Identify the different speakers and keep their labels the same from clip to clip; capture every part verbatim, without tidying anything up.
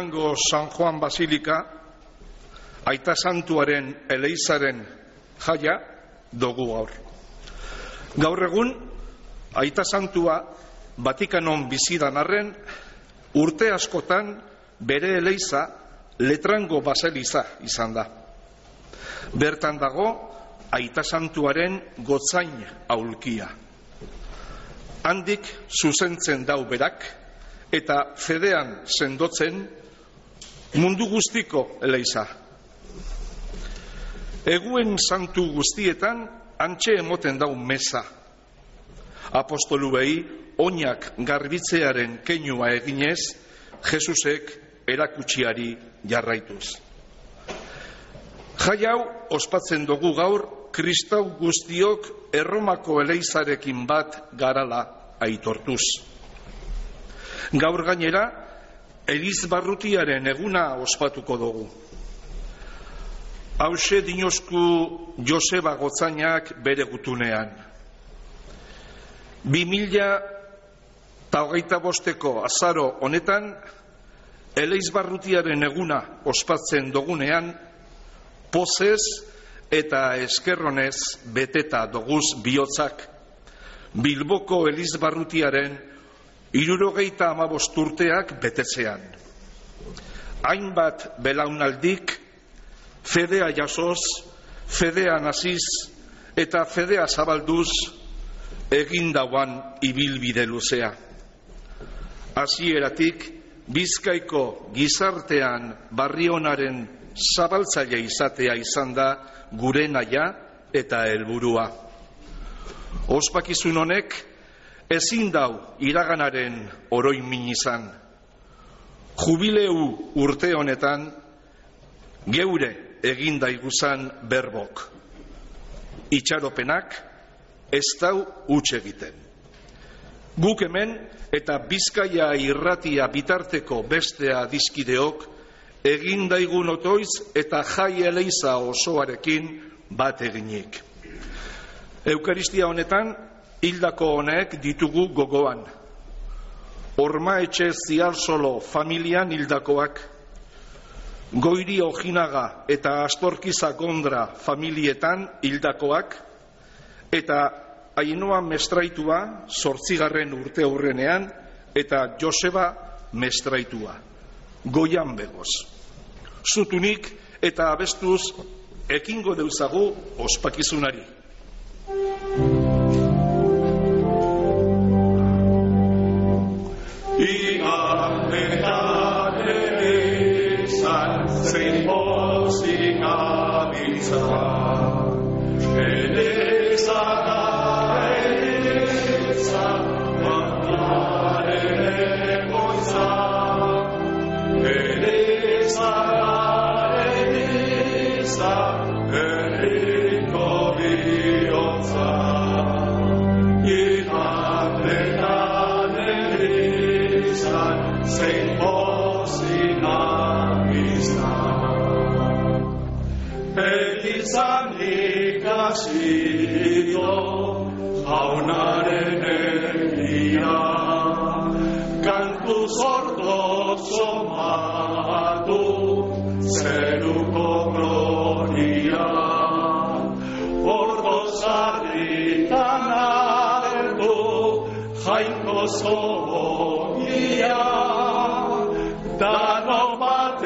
Speaker 1: Letrango San Juan Basilika, Aita Santuaren eleizaren jaia dugu gaur. Gaur egun, Aita Santua Vatikanon bizidan arren, urte askotan bere eleiza Letrango Baseliza izan da. Bertan dago Aita Santuaren gotzain aulkia. Handik zuzentzen dau berak eta fedean sendotzen mundu guztiko eleiza. Eguen santu guztietan antxe emoten dau meza. Apostoluei oinak garbitzearen keinua eginez, Jesusek erakutsiari jarraituz. Jai hau ospatzen dugu gaur kristau guztiok Erromako eleizarekin bat garala aitortuz. Gaur gainera, Elizbarrutiaren eguna ospatuko dugu. Hauxe dinosku Joseba Gotzainak bere gutunean. Bi mila eta hogeita bosteko azaro honetan, Elizbarrutiaren eguna ospatzen dugunean, pozez eta eskerronez beteta doguz bihotzak, Bilboko Elizbarrutiaren hirurogeita hamabost urteak betetzean. Hainbat belaunaldik, fedea jasoz, fedea naziz eta fedea zabalduz egindauan ibilbide luzea. Hasieratik Bizkaiko gizartean barrionaren zabaltzaile izatea izan da gure nahia eta helburua. Ospakizun honek ezin dau iraganaren oroimin izan. Jubileu urte honetan geure egin daiguzan berbok. Itxaropenak ez dau huts egiten. Guk hemen eta Bizkaia irratia bitarteko beste adiskideok egin daigun otoiz eta jai eleiza osoarekin bat eginik. Eukaristia honetan hildako honek ditugu gogoan. Orma etxe Zialsolo familian hildakoak, Goiri Ojinaga eta Astorkiza Gondra familietan hildakoak, eta Ainoa Mestraitua zortzigarren urte aurrenean eta Joseba Mestraitua, goian begoz. Zutunik eta abestuz ekingo deuzagu ospakizunari. Igandetan elizan zein pozik abiltzan, elizan Zio, jaunaren egia, kantu sordo somatu, zeruko gloria, ordo sarritan aldu, jainko zogia, dano bat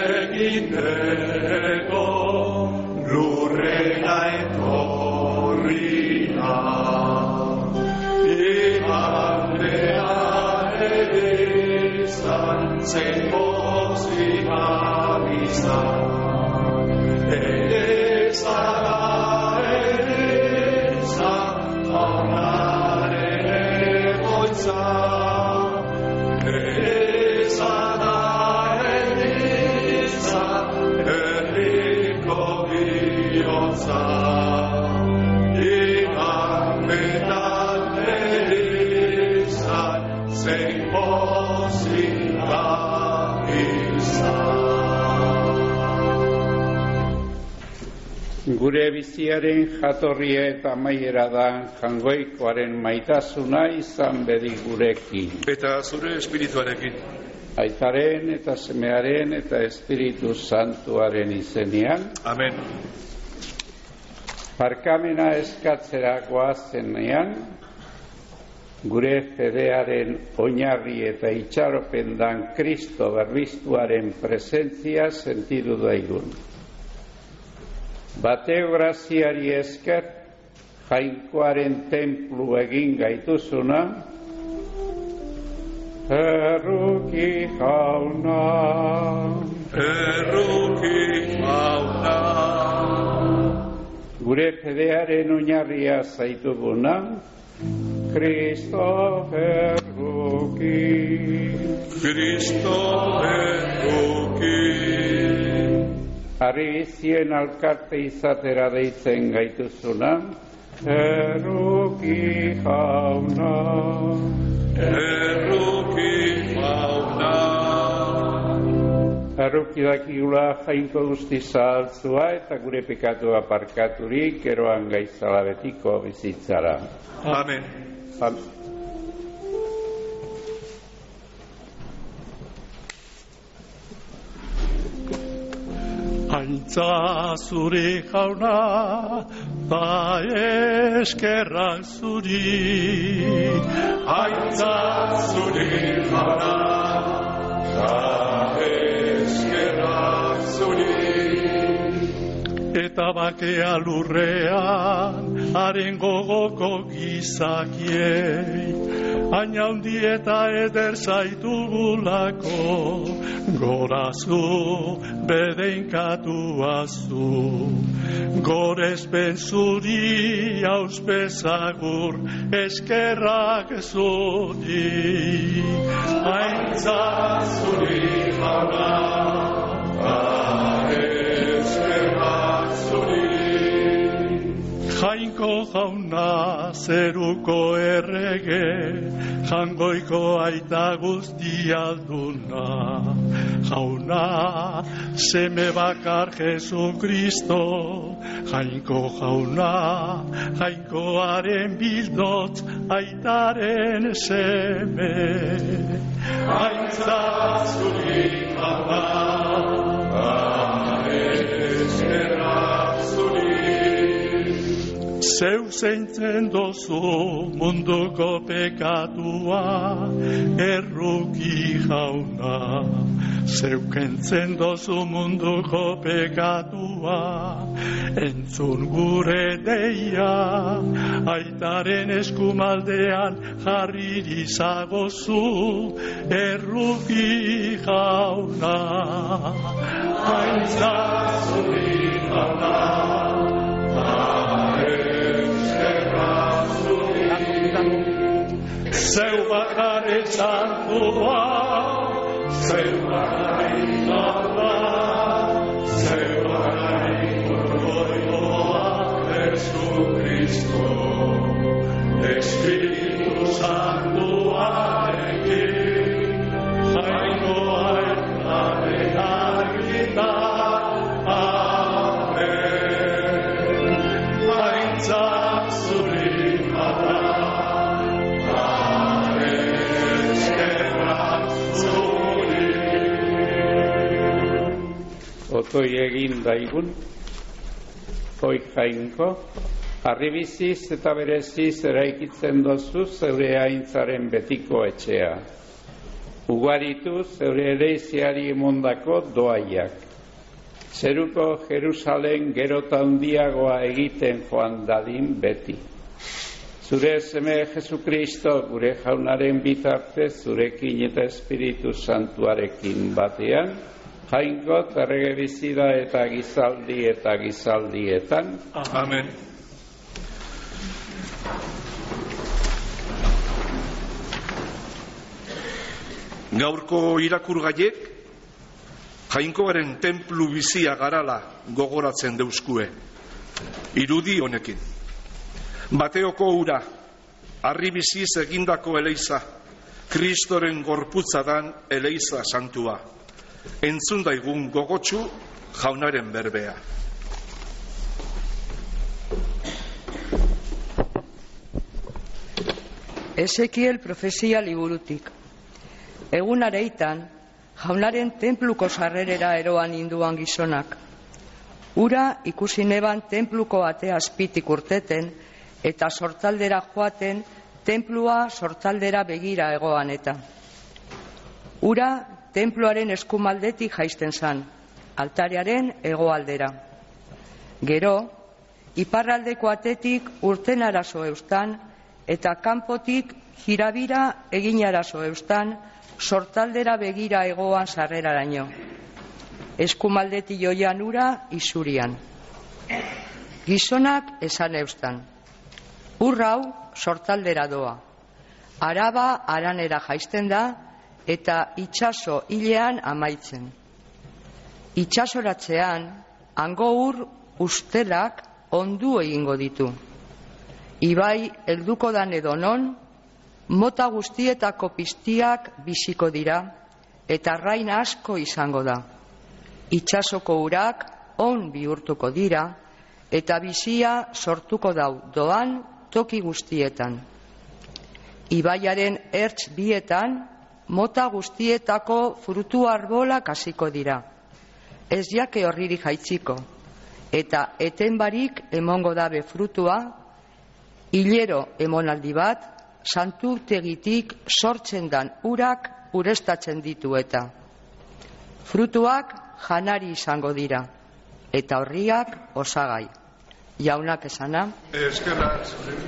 Speaker 1: egiteko, lurrena etorria. Igandean elizan zein pozik abizan, elizara elizan jaunaren egoitza, elizara elizan herriko bihotza. Igandean elizan zein pozik abizan.
Speaker 2: Gure biziaren jatorria eta amaiera da Jaungoikoaren maitasuna izan bedi gurekin.
Speaker 1: Eta zure espirituarekin.
Speaker 2: Aitaren eta Semearen eta Espiritu Santuaren izenean.
Speaker 1: Amen.
Speaker 2: Barkamena eskatzera goazenean, gure fedearen oinarri eta itxaropen dan Kristo berbiztuaren presentzia sentidu daigun. Bateo graziari esker, Jainkoaren templu egin gaituzuna, erruki jauna,
Speaker 1: erruki jauna,
Speaker 2: gure fedearen oinarria zaituguna, Kristo erruki,
Speaker 1: Kristo erruki,
Speaker 2: Arribizien alkarte izatera deitzen gaituzuna, erruki jauna,
Speaker 1: erruki jauna.
Speaker 2: Erruki dakigula Jainko guzti zahaltzua eta gure pekatua parkaturik eroan gaizala betiko bizitzara.
Speaker 1: Amen.
Speaker 2: Amen.
Speaker 3: Aintza zuri jauna, ta eskerrak zuri.
Speaker 1: Aintza zuri jauna, ta eskerrak zuri.
Speaker 3: Eta bakea lurrean, haren gogoko gizakiei. Aina hundi eta eder zaitugulako, gorazu bedeinkatuazu. Gorespen zuri auspezagur, eskerrak zuri.
Speaker 1: Aintza zuri jauna, ta eskerrak zuri.
Speaker 3: Jainko jauna zeruko errege, jangoiko aita guztialduna. Jauna, seme bakar Jesu Kristo, Jainko jauna, Jainkoaren bildotz aitaren seme.
Speaker 1: Aintza zuri jauna, ta eskerrak zuri.
Speaker 3: Zeu zeintzen dozu munduko pekatua, erruki jauna. Zeu kentzen dozu munduko pekatua, entzun gure deia, aitaren eskumaldean jarri izagozu, erruki jauna.
Speaker 1: Aintza zuri jauna,
Speaker 3: zeu bakare santua, zeu bakare indarra, zeu bakare gorgoioa, Jesu Kristo, Espiritu Santuarekin, Jainkoa etaren argita, amen. Aintza zuri jauna,
Speaker 2: otoi egin daigun, oi Jainko, arribiziz eta bereziz eraikitzen dozu zeure aintzaren betiko etxea. Ugaritu zeure ereiziari emondako doaiak. Zeruko Jerusalen gerota handiagoa egiten joan dadin beti. Zure seme Jesu Kristo gure jaunaren bitartez zurekin eta Espiritu Santuarekin batean, Jainko errege bizida eta gizaldi eta gizaldietan.
Speaker 1: Amen. Gaurko irakurgaiek Jainkoaren templu bizia garala gogoratzen deuskue. Irudi honekin. Mateoko ura, harri biziz egindako eleiza, Kristoren gorputza dan eleiza santua. Entzun daigun gogotsu jaunaren berbea.
Speaker 4: Ezekiel profezia liburutik. Egun areitan, Jaunaren tenpluko sarrerera eroan induan gizonak. Ura ikusi neban tenpluko atea azpitik urteten eta sortaldera joaten tenplua sortaldera begira egoan eta. Ura tenpluaren eskumaldetik jaisten zan, altarearen hegoaldera. Gero, iparraldeko atetik urten arazo eustan eta kanpotik jirabira egin arazo eustan sortaldera begira egoan sarreraraino. Eskumaldetik joian ura isurian. Gizonak esan eustan. Urrau sortaldera doa. Araba aranera jaisten da eta itsaso hilean amaitzen. Itsasoratzean, hango ur ustelak ondu egingo ditu. Ibai helduko dan edonon, mota guztietako piztiak biziko dira eta arraina asko izango da. Itsasoko urak on bihurtuko dira eta bizia sortuko dau doan toki guztietan. Ibaiaren ertz bietan mota guztietako frutu arbolak hasiko dira. Ez jake horriri jaitziko eta eten barik emongo dabe frutua, hilero emonaldi bat santurtegitik sortzen dan urak urestatzen ditu eta. Frutuak janari izango dira, eta horriak osagai. Jaunak esana.
Speaker 1: Eskerrak.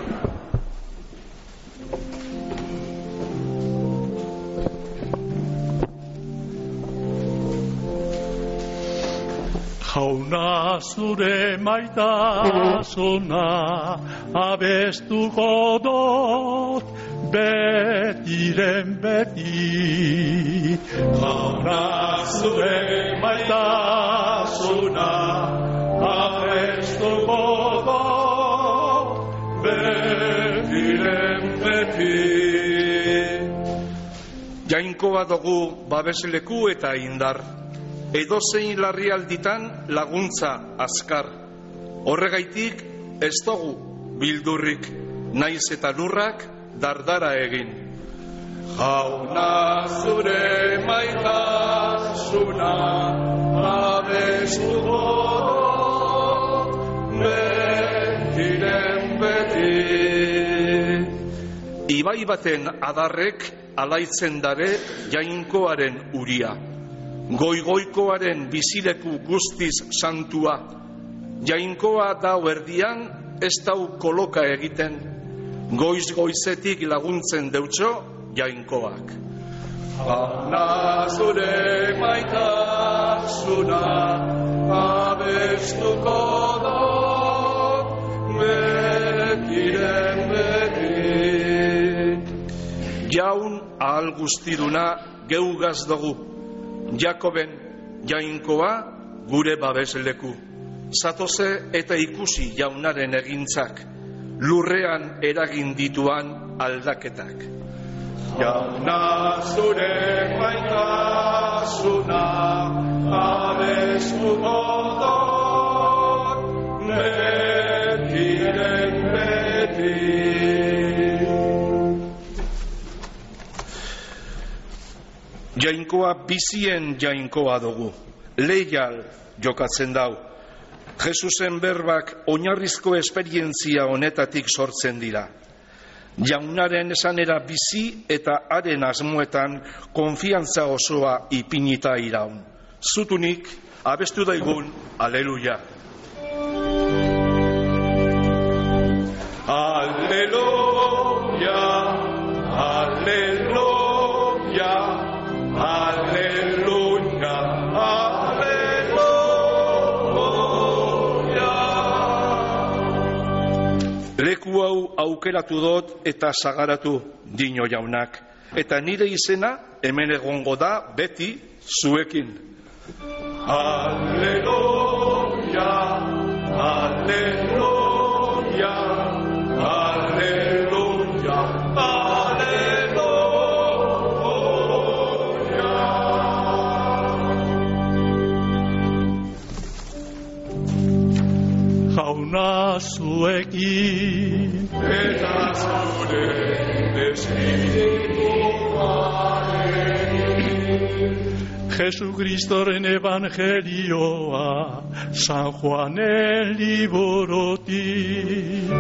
Speaker 3: Jauna zure maitasuna abestuko dut betiren beti. Jauna zure maitasuna abestuko dut betiren beti.
Speaker 1: Jainkoa dugu babesleku eta indar. Edozein larrialditan laguntza azkar. Horregaitik ez dugu bildurrik, naiz eta lurrak dardara egin.
Speaker 3: Jauna zure maitasuna abestuko dut betiren beti.
Speaker 1: Ibai baten adarrek alaitzen dabe jainkoaren uria. Goigoikoaren bizileku guztiz santua. Jainkoa dau erdian ez dau koloka egiten. Goiz goizetik laguntzen deutxo jainkoak.
Speaker 3: Jauna zure maitasuna abestuko dut betiren beti.
Speaker 1: Jaun ahal guztiduna geugaz dugu. Jakoben jainkoa gure babesleku. Zatoze eta ikusi jaunaren egintzak, lurrean eragin dituan aldaketak.
Speaker 3: Jauna zure maitasuna abestuko dut betiren beti.
Speaker 1: Jainkoa bizien jainkoa dugu, leial jokatzen dau. Jesusen berbak oinarrizko esperientzia honetatik sortzen dira. Jaunaren esanera bizi eta haren asmoetan konfiantza osoa ipinita iraun. Zutunik abestu daigun, aleluia.
Speaker 3: Aleluia, aleluia. Aleluia, aleluia.
Speaker 1: Leku hau aukeratu dut eta sagaratu dino jaunak. Eta nire izena hemen egongo da beti zuekin.
Speaker 3: Aleluia, aleluia, aleluia, aleluia. Jauna zuekin eta zure espirituarekin. Jesucristoren evangelioa San Juanen liburutik.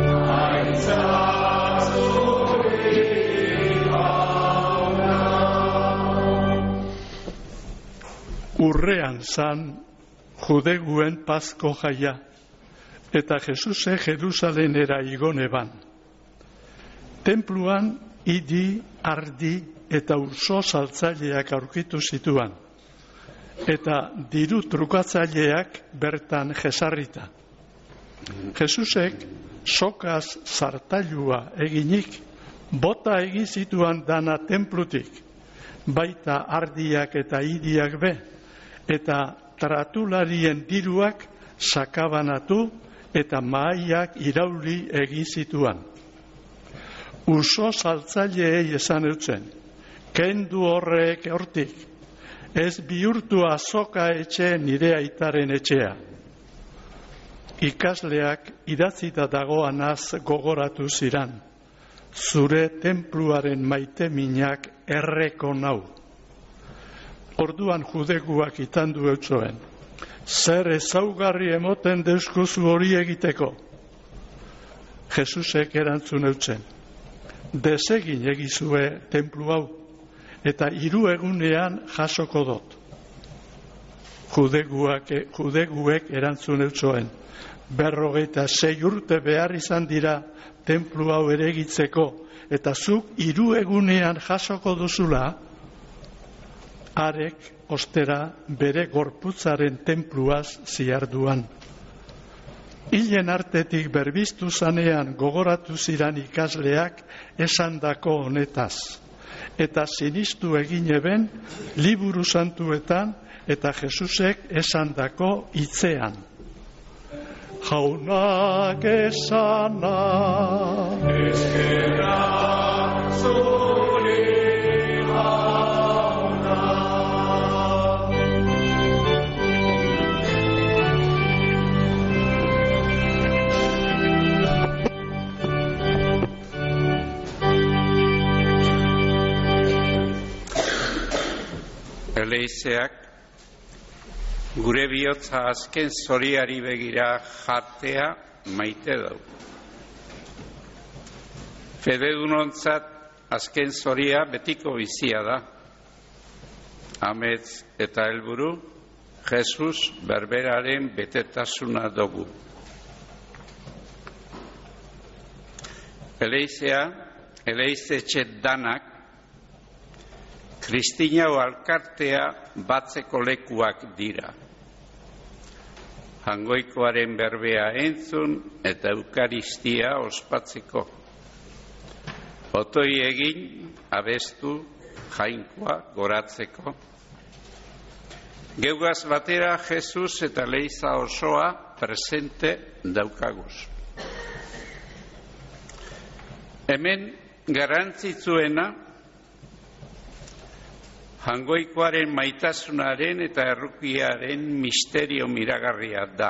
Speaker 3: Urrean zan judeguen Pasko jaia, eta Jesuse Jerusalenera igon eban. Tenpluan idi, ardi eta urso saltzaileak aurkitu zituan, eta diru trukatzaileak bertan jesarrita. Jesusek sokaz zartailua eginik, bota egin zituan dana tenplutik, baita ardiak eta idiak be, eta tratularien diruak sakabanatu eta mahaiak irauli egin zituan. Urso saltzaileei esan eutzen, kendu horrek hortik, ez bihurtu azoka etxe nire aitaren etxea. Ikasleak idatzita dagoanaz gogoratu ziran, zure tenpluaren maite minak erreko nau. Orduan judeguak itandu eutzoen, zer ezaugarri emoten deuskuzu hori egiteko? Jesusek erantzun eutzen, desegin egizue tenplu hau, eta hiru egunean jasoko dot. Judeguak, judeguek erantzun eutzoen, berrogeita sei urte behar izan dira tenplu hau eregitzeko, eta zuk hiru egunean jasoko duzula, arek ostera bere gorputzaren tenpluaz ziarduan. Hilen artetik berbiztu zanean gogoratu ziran ikasleak esandako honetaz, eta sinistu egin eben liburu santuetan eta Jesusek esandako hitzean. Jaunak esana eskerrak zuri jauna.
Speaker 2: Eleizeak gure bihotza azken zoriari begira jartea maite dau. Fededunontzat azken zoria betiko bizia da. Amets eta helburu Jesus berberaren betetasuna dugu. Eleizea, eleizetxe danak Kristinau alkartea batzeko lekuak dira. Jangoikoaren berbea entzun eta eukaristia ospatzeko. Otoi egin, abestu, jainkoa goratzeko. Geugaz batera Jesus eta Leiza osoa presente daukaguz. Hemen garrantzitsuena Jangoikoaren maitasunaren eta errukiaren misterio miragarria da.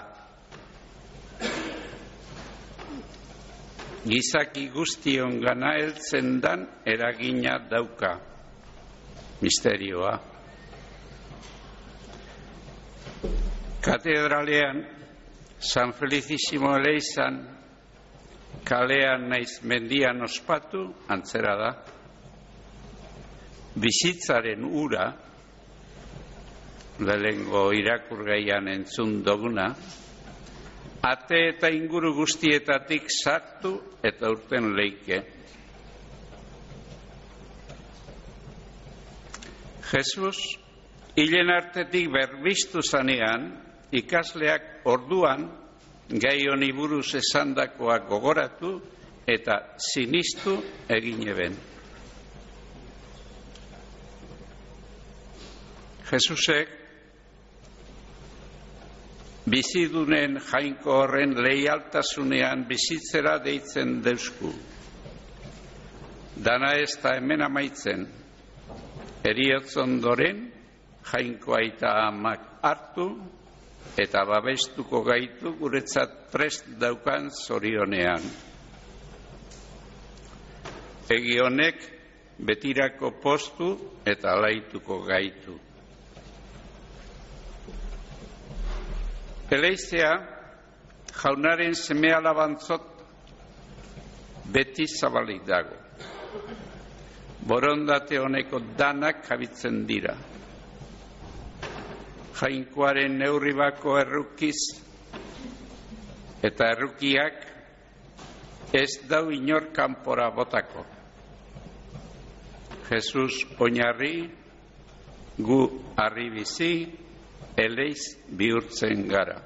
Speaker 2: Gizaki guztion gana heltzen dan eragina dauka misterioa. Katedralean San Felicissimo Eleizan kalean naiz mendian ospatu antzera da. Bizitzaren ura, lehengo irakurgaian entzun doguna, ate eta inguru guztietatik sartu eta urten leike. Jesus, hilen artetik berbiztu zanean, ikasleak orduan gai honi buruz esandakoak gogoratu eta sinistu egin eben. Jesusek bizidunen jainko horren leialtasunean bizitzera deitzen deusku. Dana ez da hemen amaitzen, heriotz ondoren jainko aita amak hartu eta babestuko gaitu guretzat prest daukan zorionean. Egi honek betirako postu eta alaituko gaitu. Eleizea jaunaren seme alabantzot beti zabalik dago. Borondate honeko danak jabitzen dira. Jainkoaren neurri bako errukiz eta errukiak ez dau inor kanpora botako. Jesus oinarri, gu harri bizi, eleiz bihurtzen gara.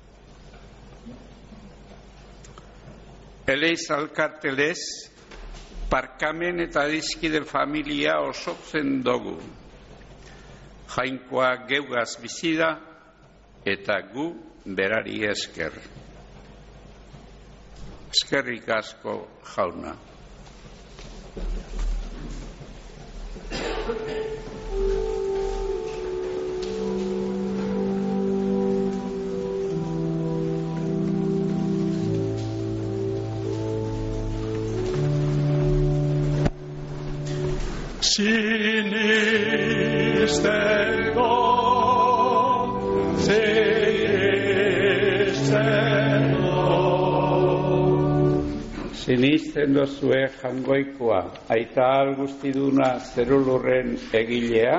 Speaker 2: Eleiz alkartelez, parkamen eta dizkide familia osotzen dugu. Jainkoa geugaz bizida eta gu berari esker. Eskerrik asko jauna.
Speaker 3: Sinisteko, sinisteko.
Speaker 2: Sinisten dozue jangoikoa, aita algustiduna zerulurren egilea.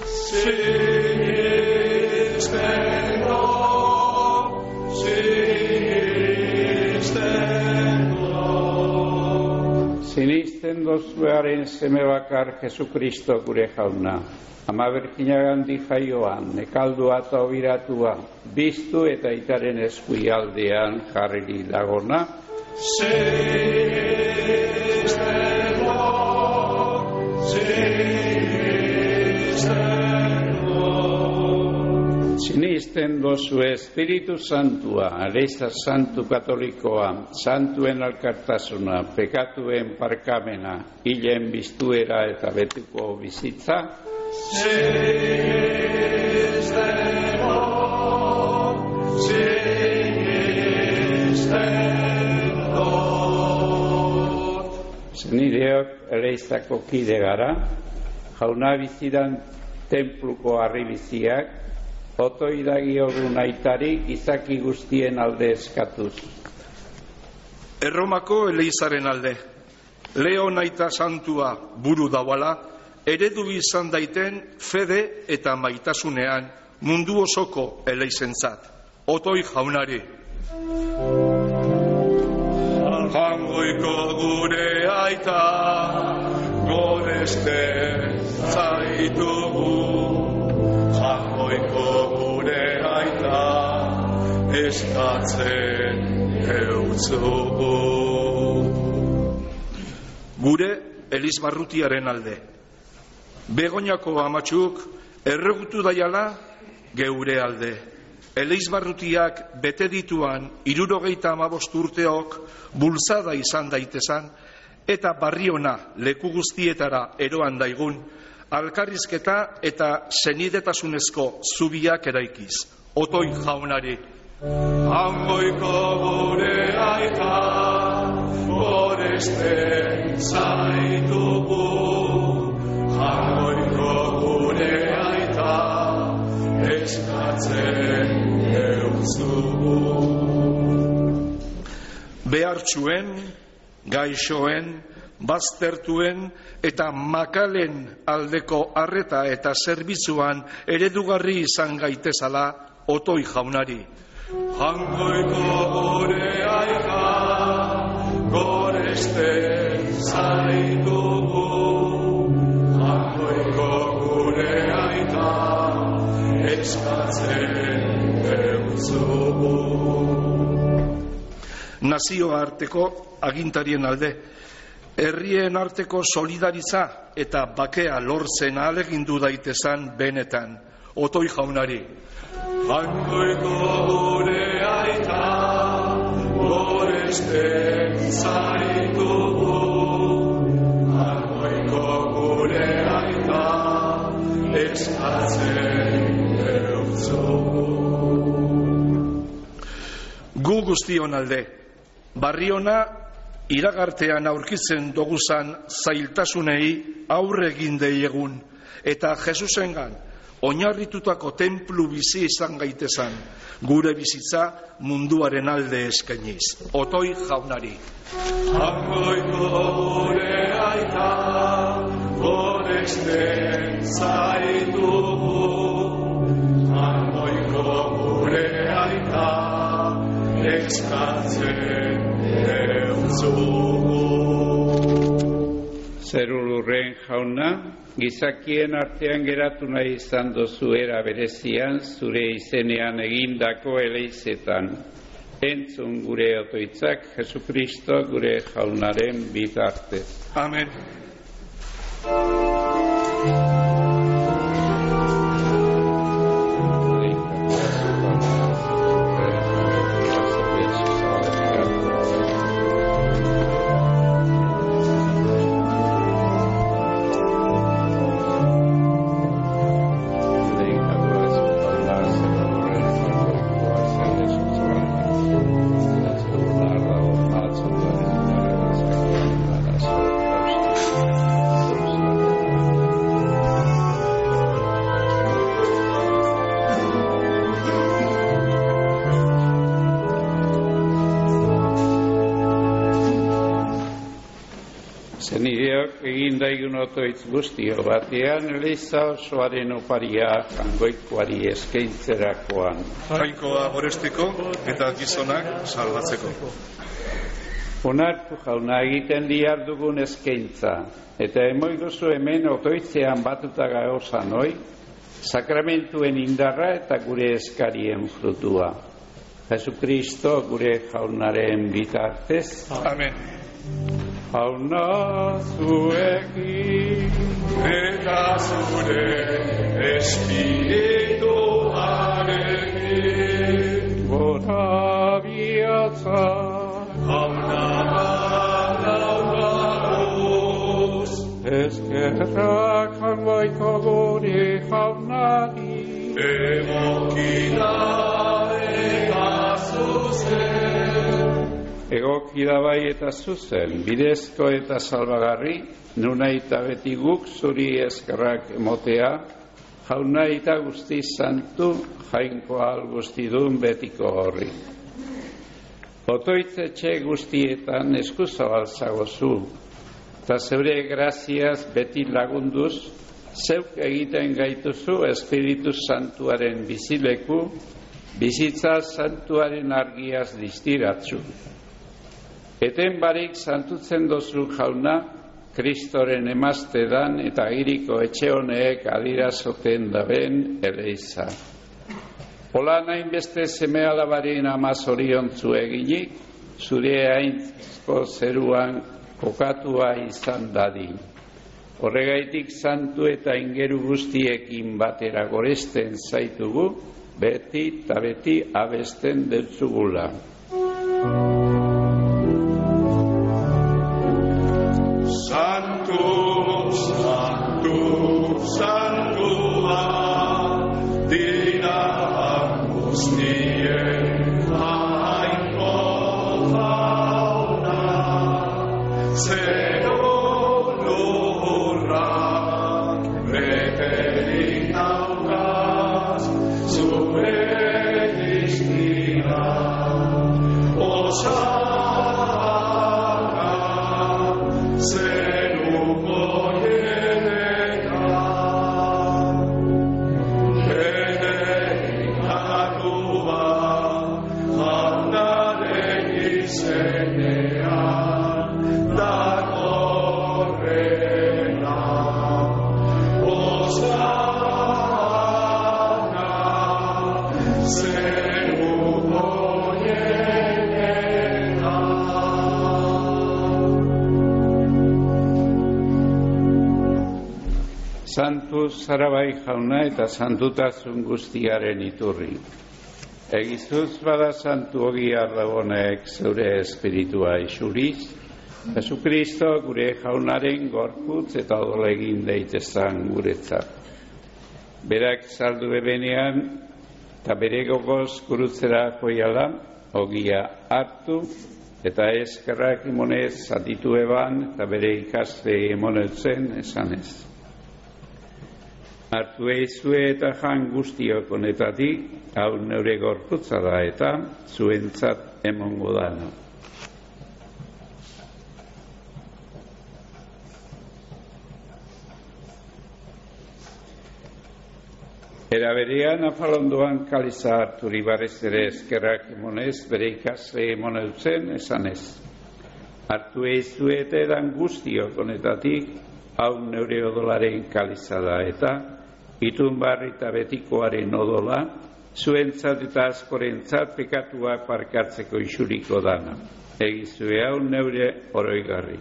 Speaker 3: Sinisteko, sinisteko.
Speaker 2: Sinisten dozuearen seme bakar Jesukristo gure jauna. Ama Berkinagandik jaioan, nekaldua eta obiratua, biztu eta aitaren eskuialdean jarri dagona.
Speaker 3: Sinisteko, sinisteko.
Speaker 2: Sinisten dozu Espiritu Santua, Eleiza Santu Katolikoa, Santuen alkartasuna, pekatuen parkamena, hilen biztuera eta betuko bizitza.
Speaker 3: Sinisteko, sinisteko.
Speaker 2: Zenideok Eleizako kide gara, jauna bizidan tenpluko harri biziak, otoi dagiogun aitari gizaki guztien alde eskatuz.
Speaker 1: Erromako Eleizaren alde, Leon aita santua buru dauala, eredu izan daiten fede eta maitasunean mundu osoko Eleizentzat. Otoi jaunari. Jangoiko gure aita, goreste zaitugu. Jangoiko gure aita, eskatzen eutzugu. Gure Elizbarrutiaren alde. Begoñako amatxuk erregutu daiala geure alde. Eleizbarrutiak bete dituan hirurogeita hamabost urteok bultzada izan daitezan eta barriona leku guztietara eroan daigun alkarrizketa eta senidetasunezko zubiak eraikiz. Otoi jaunari. Jangoiko gure aita, goreste zaitugu. Jangoiko gure aita, eskatzen eutzugu. Behartsuen, gaixoen, baztertuen eta makalen aldeko arreta eta zerbitzuan eredugarri izan gaitezala otoi jaunari. Jangoiko gure aita, goreste zaitugu. Jangoiko gure aita, eskatzen eutzugu. Nazioarteko agintarien alde, herrien arteko solidaritza eta bakea lortzen ahalegindu daitezan benetan, otoi jaunari. Jangoiko gure aita, goreste zaitugu. Jangoiko gure aita, eskatzen eutzugu. Gu guztion alde, barriona iragartean aurkitzen doguzan zailtasunei aurre egin egun eta Jesusengan oinarritutako tenplu bizi izan gaitezan, gure bizitza munduaren alde eskainiz. Otoi jaunari. Angoiko gure aita, goresten zaitugu. Angoiko gure aita, eskatzen eutzugu.
Speaker 2: Zerulurren jauna, gizakien artean geratu nahi izan dozu era berezian zure izenean egindako eleizetan. Entzun gure otoitzak Jesukristo gure jaunaren bitartez.
Speaker 1: Amen.
Speaker 2: Zenideok egin daigun otoitz guztio batean, eliza osoaren oparia jangoikoari eskaintzerakoan.
Speaker 1: Jainkoa gorestiko eta gizonak salbatzeko.
Speaker 2: Onartu jauna egiten dihar dugun eskaintza, eta emoigozu hemen otoitzean batuta gauzan hoi, sakramentuen indarra eta gure eskarien frutua. Jesukristo gure jaunaren bitartez.
Speaker 1: Amen.
Speaker 2: Jauna zuekin
Speaker 1: eta zure espirituarekin
Speaker 2: gora biatza
Speaker 1: jauna gauz
Speaker 2: eskerrak jangoiko gure jaunari
Speaker 1: egokida eta zuzen
Speaker 2: egokida bai eta zuzen, bidezko eta salbagarri, nuna eta beti guk zuri eskerrak emotea, jauna eta guzti santu, jainko al guztidun betiko horri. Otoitzetxe guztietan eskuzabaltzagozu, eta zeure graziaz beti lagunduz, zeuk egiten gaituzu Espiritu Santuaren bizileku, bizitza santuaren argiaz distiratzu. Eten barik santutzen dozu jauna, Kristoren emaztedan eta giriko etxe honeek adirazoten daben eleiza. Hola nahin beste seme alabaren amazoriontzu eginik, zure aintzko zeruan kokatua izan dadin. Horregaitik santu eta ingeru guztiekin batera goresten zaitugu, beti eta beti abesten deutzugula.
Speaker 1: Santu, santu, santua, dira guztien jainko jauna, zero lurrak beterik daukaz, zure dizkira, osana, zeruko jenetan, jenerikatua, jaunaren izenean, datorrena, osana, zeruko jenetan.
Speaker 2: Santu zarabai jauna eta santutasun guztiaren iturri. Egizuz bada santu ogiar dagonek zeure espiritua isuriz, Jesukristo gure jaunaren gorputz eta odolegin deitezan guretzat. Berak saldu bebenean eta bere gogoz gurutzera joiala, ogia hartu eta eskerrak imonez zatitu eban eta bere ikasle imoneutzen esanez. Hartu eizue eta jan guztiok honetatik, hau neure gorputza da eta zuentzat emongo dana. Era berean, afalondoan kaliza harturi barez ere eskerrak emonez, bere ikasle emoneutzen esanez. Hartu eizue eta edan guztiok honetatik, hau neure odolaren kaliza da eta itun barri eta betikoaren odola, zuentzat eta askorentzat pekatuak parkartzeko isuriko dana. Egizue hau neure oroigarri.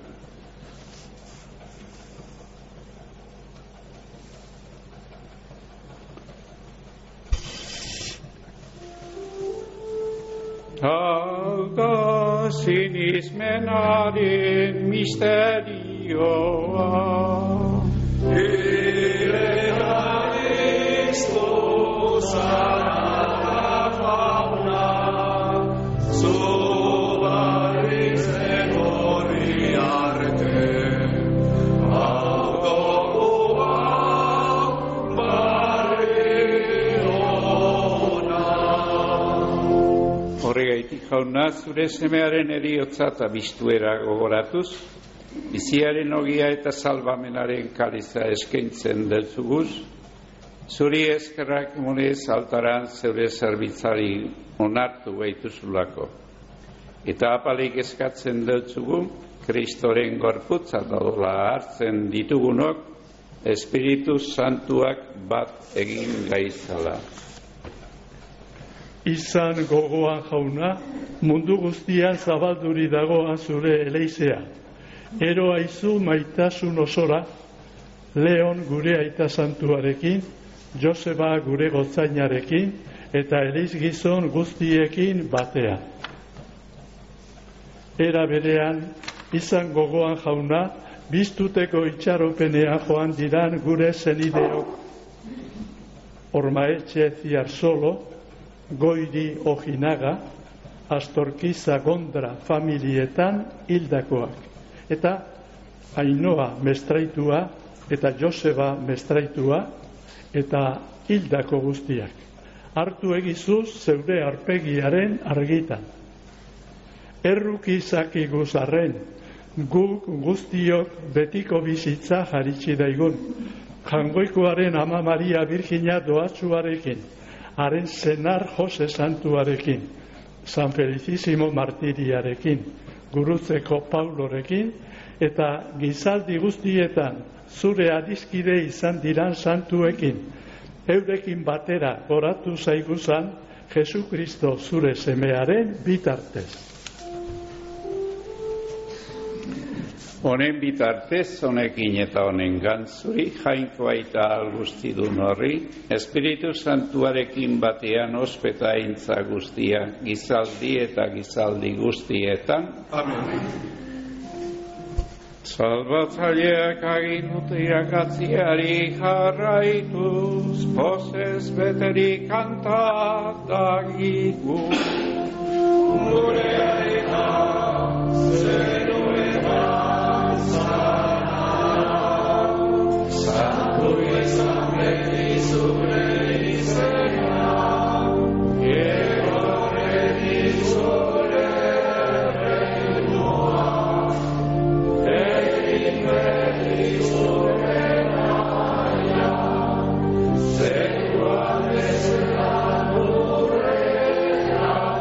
Speaker 2: Hau da sinismenaren misterioa. Horregaitik jauna, zure semearen eriotza eta bistuera gogoratuz, biziaren ogia eta salbamenaren kaliza eskaintzen deltzuguz, zuri eskerrak emonez altaran zeure zerbitzari onartu behituzulako. Eta apalik eskatzen deltzugu, Kristoren gorputza dola hartzen ditugunok, Espiritu Santuak bat egin gaizala.
Speaker 3: Izan gogoan jauna, mundu guztian zabalduri dagoan zure eleizea. Ero aizu maitasun osora, Leon gure aita santuarekin, Joseba gure gotzainarekin, eta eleiz gizon guztiekin batea. Era berean, izan gogoan jauna, biztuteko itxaropenean joan diran gure zenideok. Ormaetxe Ziarsolo, Goiri Ojinaga, Astorkiza Gondra familietan hildakoak. Eta Ainoa Mestraitua eta Joseba Mestraitua eta hildako guztiak. Hartu egizuz zeure arpegiaren argitan. Erruki zakiguz arren, guk guztiok betiko bizitza jaritsi daigun. Jangoikoaren Ama Maria Virgina doatsuarekin, haren senar Jose Santuarekin, San Felicísimo Martiriarekin, Gurutzeko Paulorekin, eta gizaldi guztietan zure adiskide izan diran santuekin, eurekin batera goratu zaiguzan Jesukristo zure semearen bitartez.
Speaker 2: Honen bitartez, honekin eta honen gantzuri, jainkoa eta algustidun horri, Espiritu Santuarekin batean ospeta intza guztia, gizaldi eta gizaldi guztietan.
Speaker 1: Amen.
Speaker 2: Salbatzaileak aginute irakatziari jarraituz, pozez beterik kanta dagigu. Gure aita, zeruena, Santu izan beti zure izena, egorreti zure reinoa, egin beti zure naia, zekuan bezala lurrean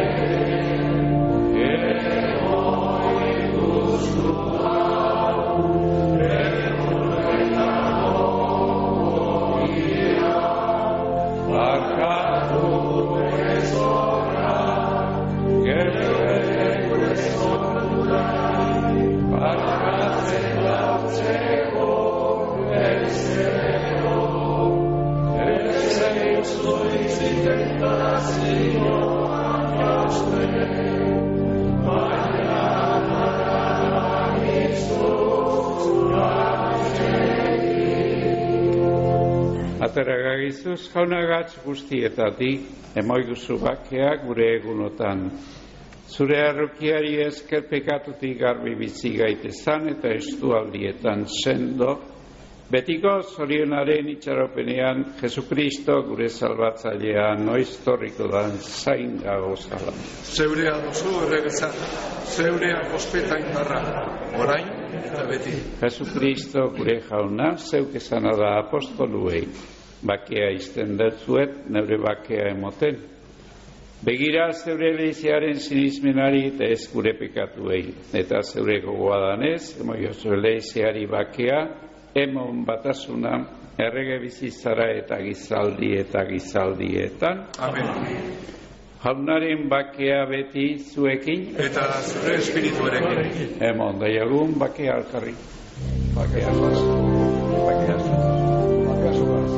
Speaker 2: egin, egoi guztu hau, Ateragagizuz jaunagatz guztietatik, emoiguzu bakea gure egunotan. Zure arrukiari esker pekatutik garbi bizi gaitezan eta estualdietan sendo Betiko zorionaren itxaropenean, Jesukristo gure salbatzailea noiz torriko dan zain gagozala.
Speaker 1: Zeurea dozu erregezar, zeurea ospeta indarra, orain eta beti.
Speaker 2: Jesukristo gure jauna, zeuk esana da apostoluei, bakea izten dutzuet, neure bakea emoten. Begira zeure leizearen sinismenari eta ez gure pekatuei, eta zeure gogoa danez, emoiozu leizeari bakea, emon batasuna, errege bizitzara eta gizaldi eta gizaldietan.
Speaker 1: Amen.
Speaker 2: Jaunaren bakea beti zuekin.
Speaker 1: Eta zure espirituarekin.
Speaker 2: Emon daiagun bakea alkarri. Bakea zaz. Bakea zaz. Bakea zaz.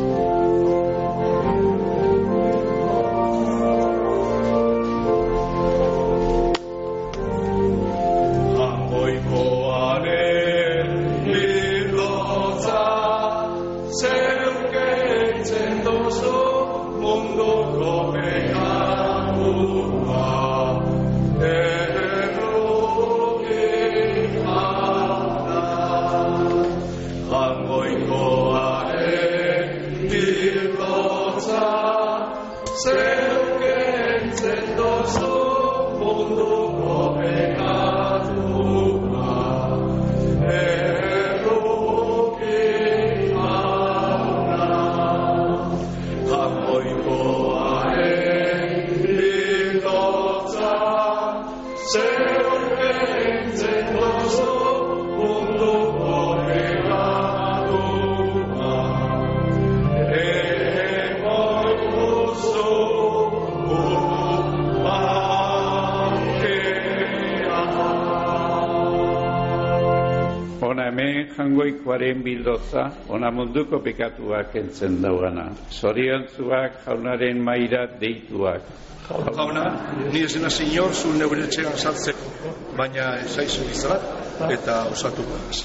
Speaker 2: Jangoikoaren bildotza, ona munduko pekatuak entzen dauana. Zoriontzuak jaunaren maira deituak.
Speaker 1: Jauna, ni ez naiz inor zu neure etxean sartzeko, baina esaizu izan eta osatuko naiz.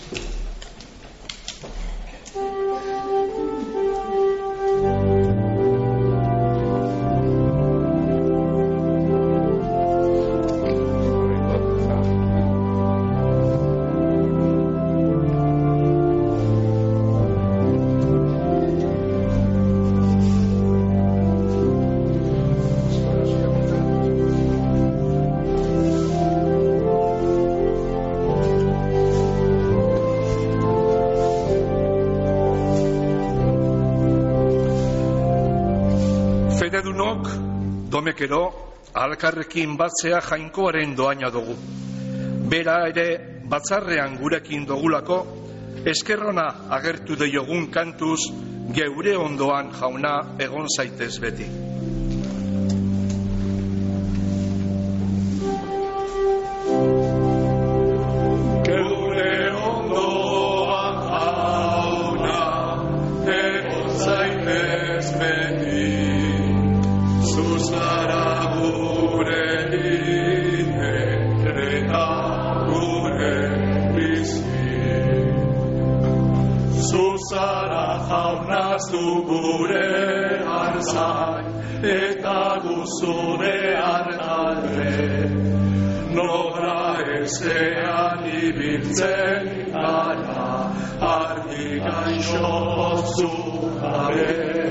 Speaker 1: Fededunok, domekero, alkarrekin batzea jainkoaren doaina dugu. Bera ere batzarrean gurekin dogulako, eskerrona agertu deiogun kantuz, geure ondoan jauna egon zaitez beti. Gure arzai eta guzure hartalde, nora ezean ibiltzen gara, argi gaixo zugabe.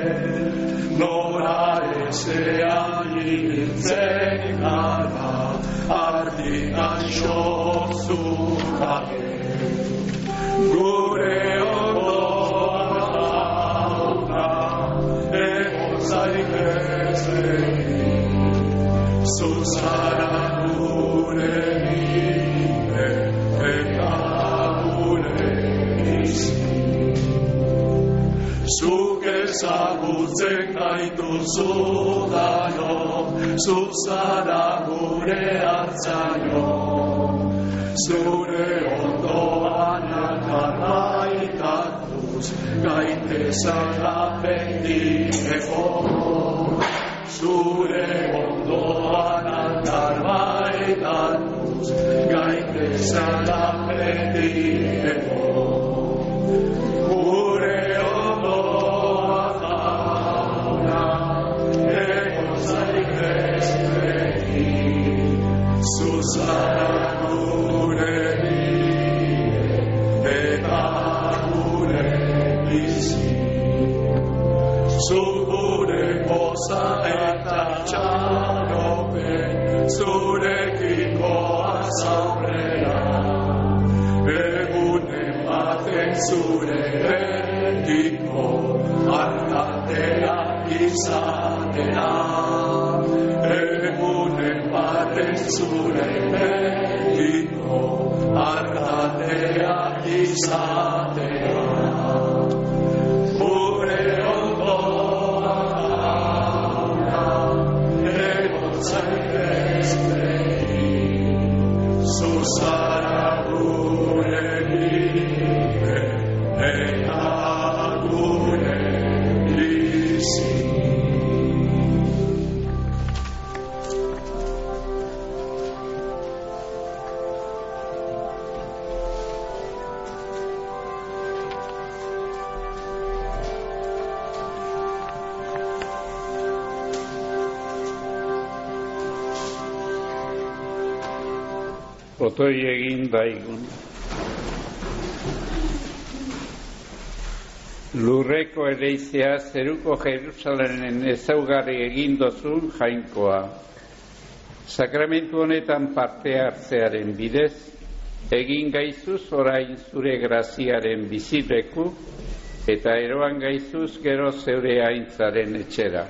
Speaker 1: Nora ezean ibiltzen gara, argi gaixo zugabe. Gure Zuzara gure nire eta gure bizi. Zuk ezagutzen gaituzu dano, zuzara gure hartzaino. Zure ondoan akarraitatuz, gaitezara beti egon. Zure ondoan andar baitatuz, gaitezala beti egon. Gure ondoan jauna, egon zaitez beti, zuzara gure nire eta gure
Speaker 5: zurekiko azaurrera, egunen baten zure betiko hartatea izatera, egunen baten zure betiko hartatea izatera.
Speaker 2: Otoi egin daigun. Lurreko ereizea zeruko Jerusalenen ezaugarri egin dozun jainkoa. Sakramentu honetan parte hartzearen bidez, egin gaizuz orain zure graziaren bizipeku, eta eroan gaizuz gero zeure aintzaren etxera.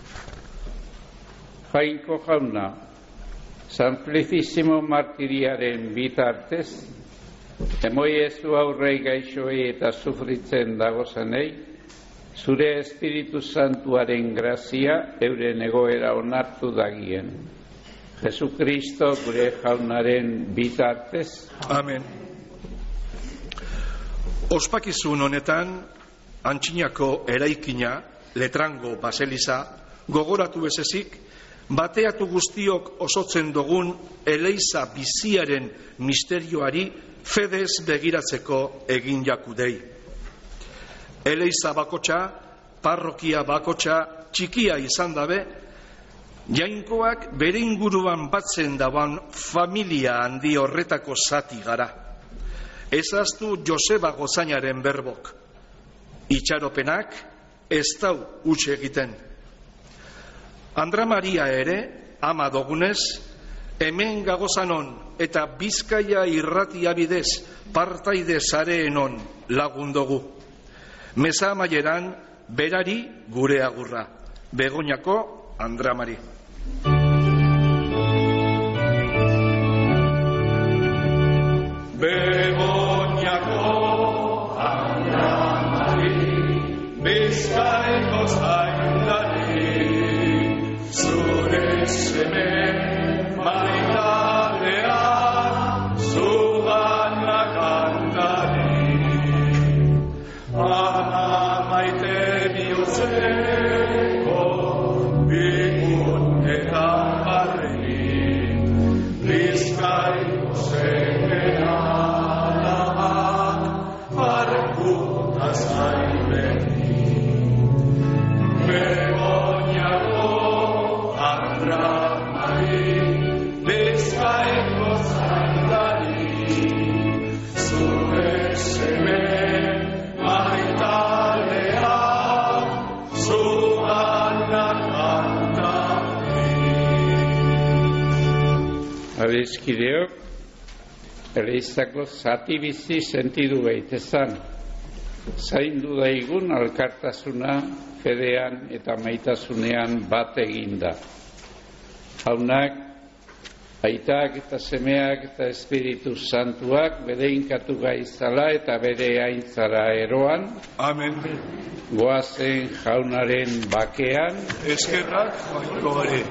Speaker 2: Jainko jauna, Sanplifissimo martiriaren bitartez, emoiezu aurrei gaixoei eta sufritzen dagozanei, zure Espiritu Santuaren grazia euren egoera onartu dagien. Jesukristo gure jaunaren bitartez.
Speaker 1: Amen. Ospakizun honetan, Antxinako eraikina, Letrango baseliza, gogoratu ezezik, bateatu guztiok osotzen dugun eleiza biziaren misterioari fedez begiratzeko egin jakudei. Eleiza bakotxa, parrokia bakotxa, txikia izan dabe, jainkoak bere inguruan batzen daban familia handi horretako zati gara. Ezaztu Joseba Gozainaren berbok. Itxaropenak ez dau huts egiten. Andra Maria ere, ama dogunez, hemen gagozanon eta Bizkaia irratia bidez partaide zareenon lagundogu. Meza amaieran, berari gure agurra. Begoñako Andra Mari.
Speaker 5: Begoñako Andra Mari, Bizkaiko zaindari, zure seme maitalean zugana kantari. Ama maite bihotzeko bigun eta barri, Bizkaiko zemea labak barkuta zaibeni. Begoñako Andra Mari, Bizkaiko zaindari, zure seme maitalea zugana kantari.
Speaker 2: Adiskideok, eleizako zati bizi sentidu gaitezan, zaindu daigun alkartasuna fedean eta maitasunean bat eginda. Jaunak, aitak eta semeak eta Espiritu Santuak bedeinkatu gaizala eta bere aintzara eroan.
Speaker 1: Amen.
Speaker 2: Goazen jaunaren bakean.
Speaker 1: Eskerrak joango gare.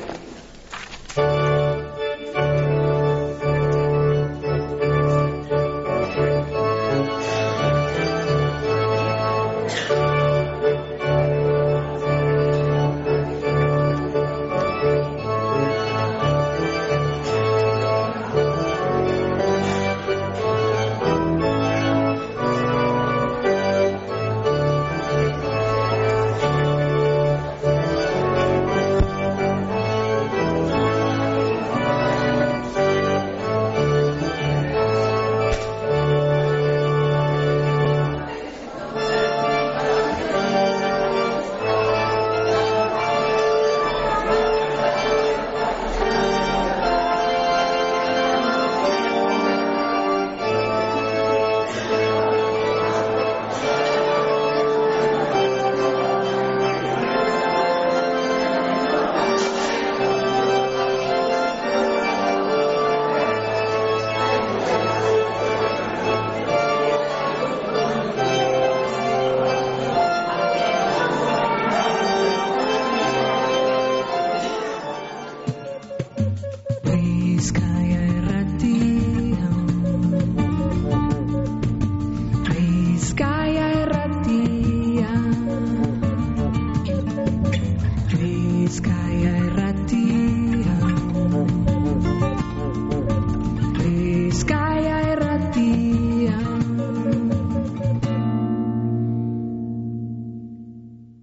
Speaker 6: Bizkaia